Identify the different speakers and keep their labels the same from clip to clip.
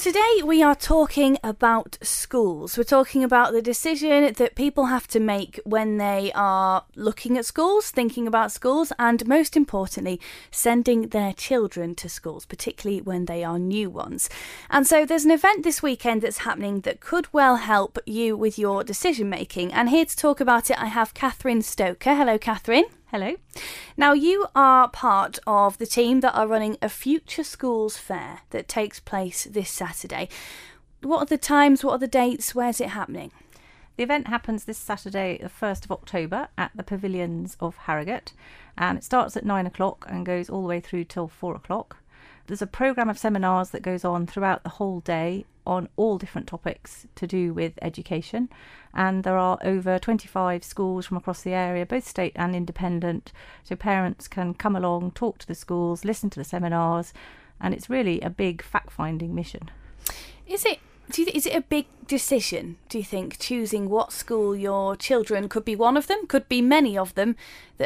Speaker 1: today we are talking about schools. We're talking about the decision that people have to make when they are looking at schools, thinking about schools, and most importantly, sending their children to schools, particularly when they are new ones. And so there's an event this weekend that's happening that could well help you with your decision making. And here to talk about it, I have Catherine Stoker. Hello, Catherine.
Speaker 2: Hello.
Speaker 1: Now, you are part of the team that are running a Future Schools Fair that takes place this Saturday. What are the times? What are the dates? Where's it happening?
Speaker 2: The event happens this Saturday, the 1st of October, at the Pavilions of Harrogate. And it starts at 9 o'clock and goes all the way through till 4 o'clock. There's a programme of seminars that goes on throughout the whole day on all different topics to do with education. And there are over 25 schools from across the area, both state and independent, so parents can come along, talk to the schools, listen to the seminars, and it's really a big fact-finding mission.
Speaker 1: Is it a big decision, do you think, choosing what school your children, could be one of them, could be many of them,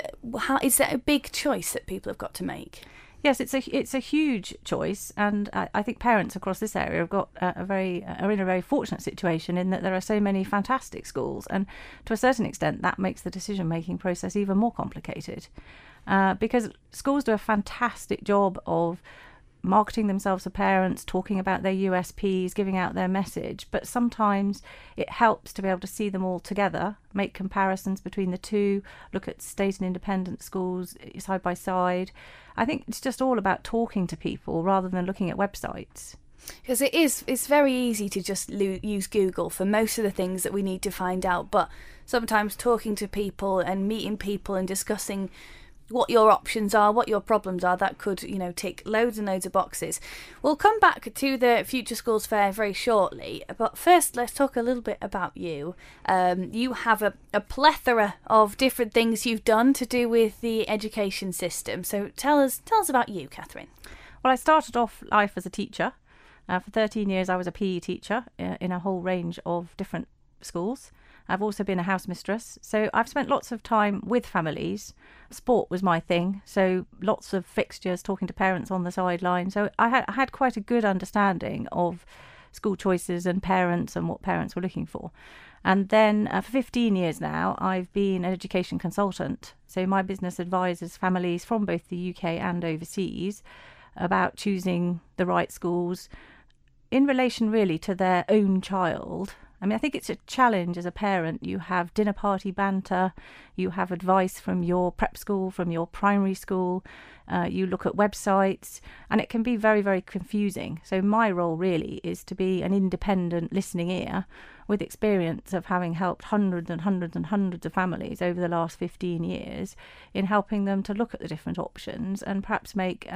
Speaker 1: is that a big choice that people have got to make?
Speaker 2: Yes, it's a huge choice, and I think parents across this area have got are in a very fortunate situation in that there are so many fantastic schools, and to a certain extent that makes the decision-making process even more complicated, because schools do a fantastic job of marketing themselves to parents, talking about their USPs, giving out their message, but sometimes it helps to be able to see them all together, make comparisons between the two, look at state and independent schools side by side. I think it's just all about talking to people rather than looking at websites.
Speaker 1: Because it's very easy to just use Google for most of the things that we need to find out, but sometimes talking to people and meeting people and discussing what your options are, what your problems are, that could, tick loads and loads of boxes. We'll come back to the Future Schools Fair very shortly, but first let's talk a little bit about you. You have a plethora of different things you've done to do with the education system, so tell us about you, Catherine.
Speaker 2: Well, I started off life as a teacher. For 13 years I was a PE teacher in a whole range of different schools. I've also been a house mistress, so I've spent lots of time with families. Sport was my thing, so lots of fixtures, talking to parents on the sideline. So I had quite a good understanding of school choices and parents and what parents were looking for. And then for 15 years now, I've been an education consultant. So my business advises families from both the UK and overseas about choosing the right schools in relation really to their own child. I mean, I think it's a challenge as a parent. You have dinner party banter, you have advice from your prep school, from your primary school, you look at websites, and it can be very, very confusing. So my role really is to be an independent listening ear with experience of having helped hundreds and hundreds and hundreds of families over the last 15 years in helping them to look at the different options and perhaps make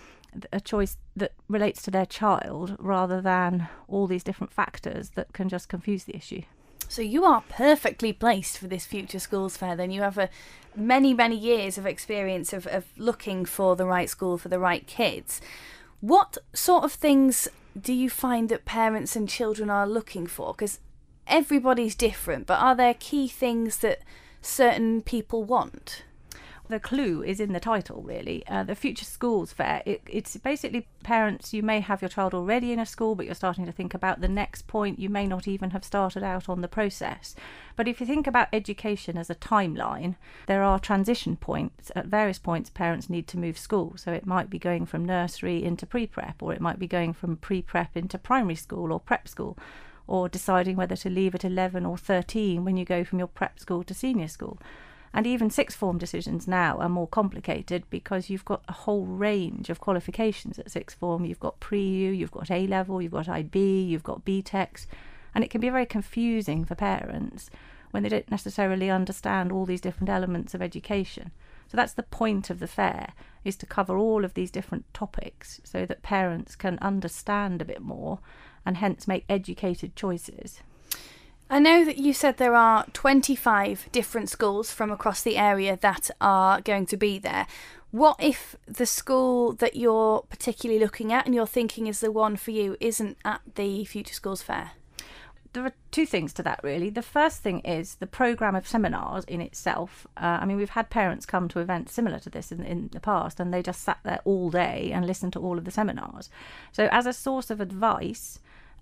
Speaker 2: a choice that relates to their child rather than all these different factors that can just confuse the issue.
Speaker 1: So you are perfectly placed for this Future Schools Fair then. You have many, many years of experience of looking for the right school for the right kids. What sort of things do you find that parents and children are looking for? Because everybody's different, but are there key things that certain people want?
Speaker 2: The clue is in the title, really. The Future Schools Fair, it's basically parents, you may have your child already in a school, but you're starting to think about the next point. You may not even have started out on the process. But if you think about education as a timeline, there are transition points. At various points, parents need to move school. So it might be going from nursery into pre-prep, or it might be going from pre-prep into primary school or prep school, or deciding whether to leave at 11 or 13 when you go from your prep school to senior school. And even sixth form decisions now are more complicated because you've got a whole range of qualifications at sixth form. You've got pre-U, you've got A-level, you've got IB, you've got BTECs. And it can be very confusing for parents when they don't necessarily understand all these different elements of education. So that's the point of the fair, is to cover all of these different topics so that parents can understand a bit more and hence make educated choices.
Speaker 1: I know that you said there are 25 different schools from across the area that are going to be there. What if the school that you're particularly looking at and you're thinking is the one for you isn't at the Future Schools Fair?
Speaker 2: There are two things to that, really. The first thing is the programme of seminars in itself. We've had parents come to events similar to this in the past, and they just sat there all day and listened to all of the seminars. So as a source of advice,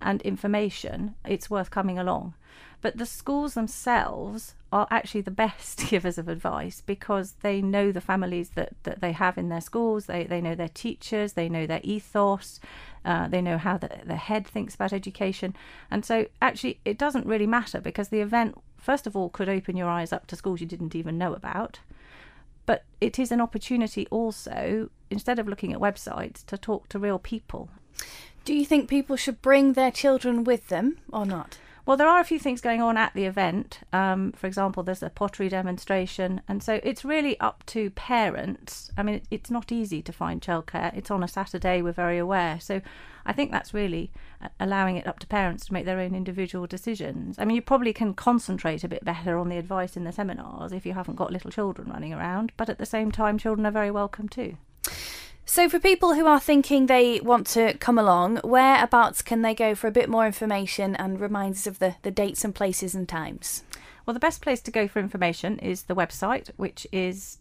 Speaker 2: and information, it's worth coming along. But the schools themselves are actually the best givers of advice, because they know the families that they have in their schools, they know their teachers, they know their ethos, they know how the head thinks about education. And so actually it doesn't really matter, because the event, first of all, could open your eyes up to schools you didn't even know about. But it is an opportunity also, instead of looking at websites, to talk to real people.
Speaker 1: Do you think people should bring their children with them or not?
Speaker 2: Well, there are a few things going on at the event. For example, there's a pottery demonstration. And so it's really up to parents. I mean, it's not easy to find childcare. It's on a Saturday, we're very aware. So I think that's really allowing it up to parents to make their own individual decisions. I mean, you probably can concentrate a bit better on the advice in the seminars if you haven't got little children running around. But at the same time, children are very welcome too.
Speaker 1: So for people who are thinking they want to come along, whereabouts can they go for a bit more information and reminders of the dates and places and times?
Speaker 2: Well, the best place to go for information is the website, which is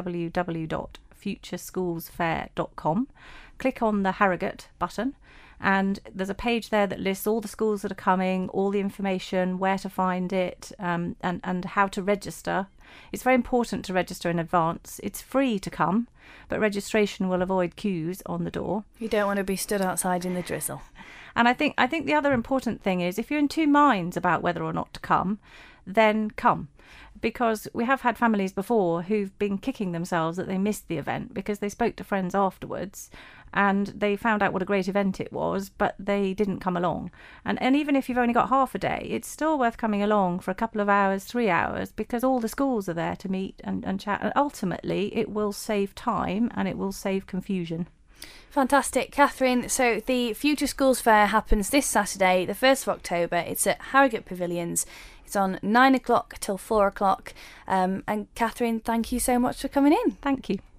Speaker 2: www.futureschoolsfair.com. Click on the Harrogate button, and there's a page there that lists all the schools that are coming, all the information, where to find it, and how to register. It's very important to register in advance. It's free to come, but registration will avoid queues on the door.
Speaker 1: You don't want to be stood outside in the drizzle.
Speaker 2: And I think the other important thing is, if you're in two minds about whether or not to come, then come. Because we have had families before who've been kicking themselves that they missed the event because they spoke to friends afterwards and they found out what a great event it was, but they didn't come along. And even if you've only got half a day, it's still worth coming along for a couple of hours, 3 hours, because all the schools are there to meet and chat. And ultimately, it will save time and it will save confusion.
Speaker 1: Fantastic. Catherine, so the Future Schools Fair happens this Saturday, the 1st of October. It's at Harrogate Pavilions. It's on 9 o'clock till 4 o'clock. And Catherine, thank you so much for coming in.
Speaker 2: Thank you.